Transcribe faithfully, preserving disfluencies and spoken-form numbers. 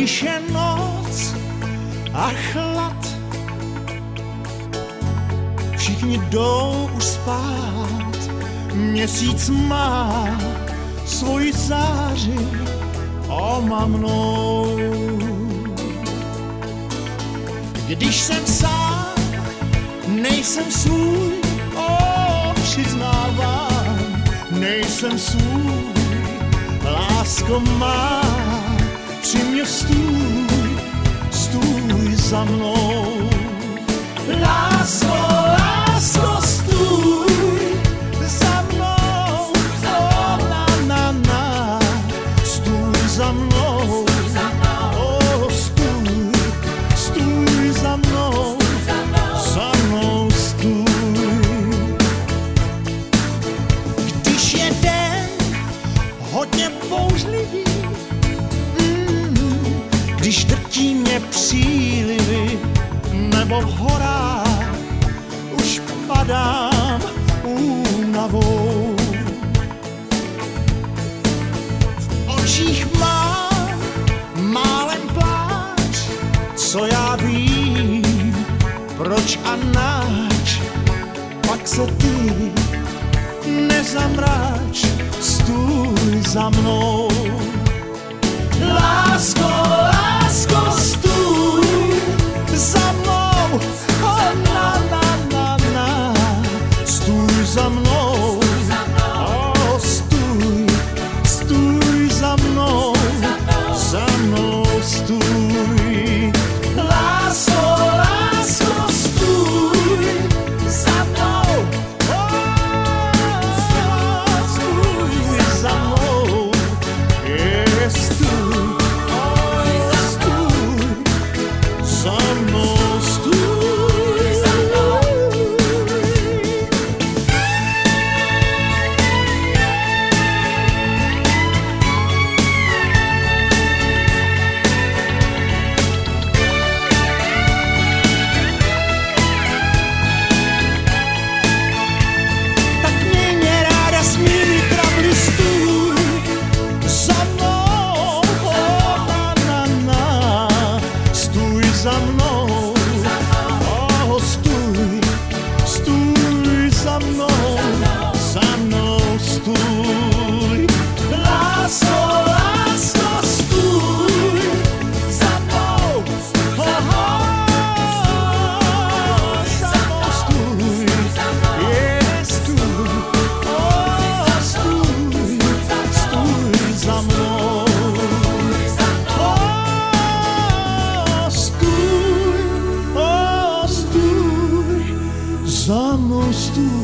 když je noc a chlad, všichni jdou už spát, měsíc má svoji záři omamnou. Když jsem sám, nejsem svůj, o, přiznávám, nejsem svůj, lásko má, při mě stůj, stůj za mnou. Lásko, lásko, stůj za mnou, oh, na, na, na, stůj za mnou, oh, stůj, stůj za mnou, za mnou stůj. Když je den hodně bouřlivý, mm, když drtí mě přílivy, nebo v horách už padám únavou. V očích mám málem pláč, co já vím, proč a náč, pak se ty nezamráč, stůj za mnou. Lásko, lásko, stůj za mnou, oh, na, na, na, na, stůj za mnou, oh, stůj, stůj za mnou, za mnou stůj. Lásko, lásko, stůj za mnou, oh, stůj za mnou, je, stůj, oh, stůj za mnou. Za mnou, oh, stůj, stůj za mnou, za mnou stůj. Lásko, lásko, stůj za mnou, oh, oh, za mnou stůj, je, stůj, oh, stůj, stůj za mnou. Za mnou stůj.